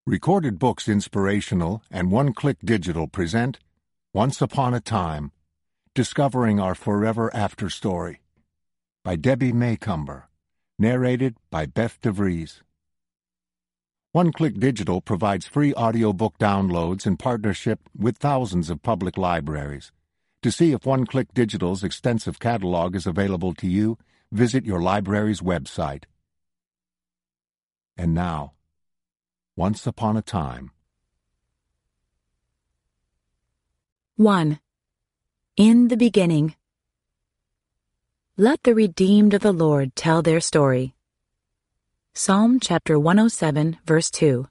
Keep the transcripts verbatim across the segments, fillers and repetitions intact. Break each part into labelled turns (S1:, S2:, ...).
S1: Recorded Books Inspirational and One Click Digital present Once Upon a Time, Discovering Our Forever After Story by Debbie Maycumber, narrated by Beth DeVries. One Click Digital provides free audiobook downloads in partnership with thousands of public libraries. To see if One Click Digital's extensive catalog is available to you, visit your library's website. And now, Once Upon a Time.
S2: one. In the beginning. Let the redeemed of the Lord tell their story. Psalm chapter one oh seven, verse two.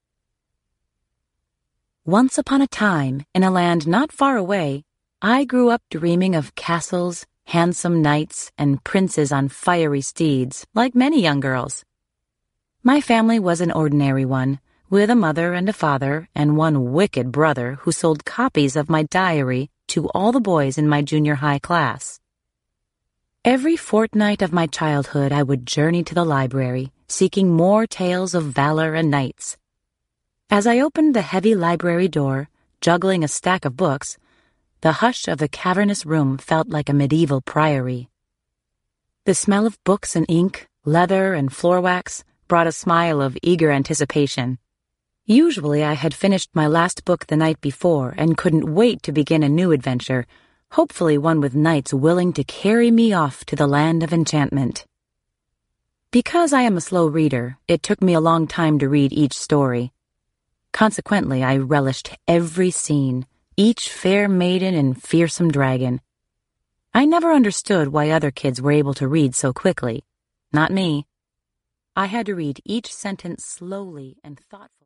S2: Once upon a time, in a land not far away, I grew up dreaming of castles, handsome knights, and princes on fiery steeds, like many young girls. My family was an ordinary one, with a mother and a father and one wicked brother who sold copies of my diary to all the boys in my junior high class. Every fortnight of my childhood I would journey to the library, seeking more tales of valor and knights. As I opened the heavy library door, juggling a stack of books, the hush of the cavernous room felt like a medieval priory. The smell of books and ink, leather and floor wax brought a smile of eager anticipation. Usually I had finished my last book the night before and couldn't wait to begin a new adventure, hopefully one with knights willing to carry me off to the land of enchantment. Because I am a slow reader, it took me a long time to read each story. Consequently, I relished every scene, each fair maiden and fearsome dragon. I never understood why other kids were able to read so quickly. Not me. I had to read each sentence slowly and thoughtfully.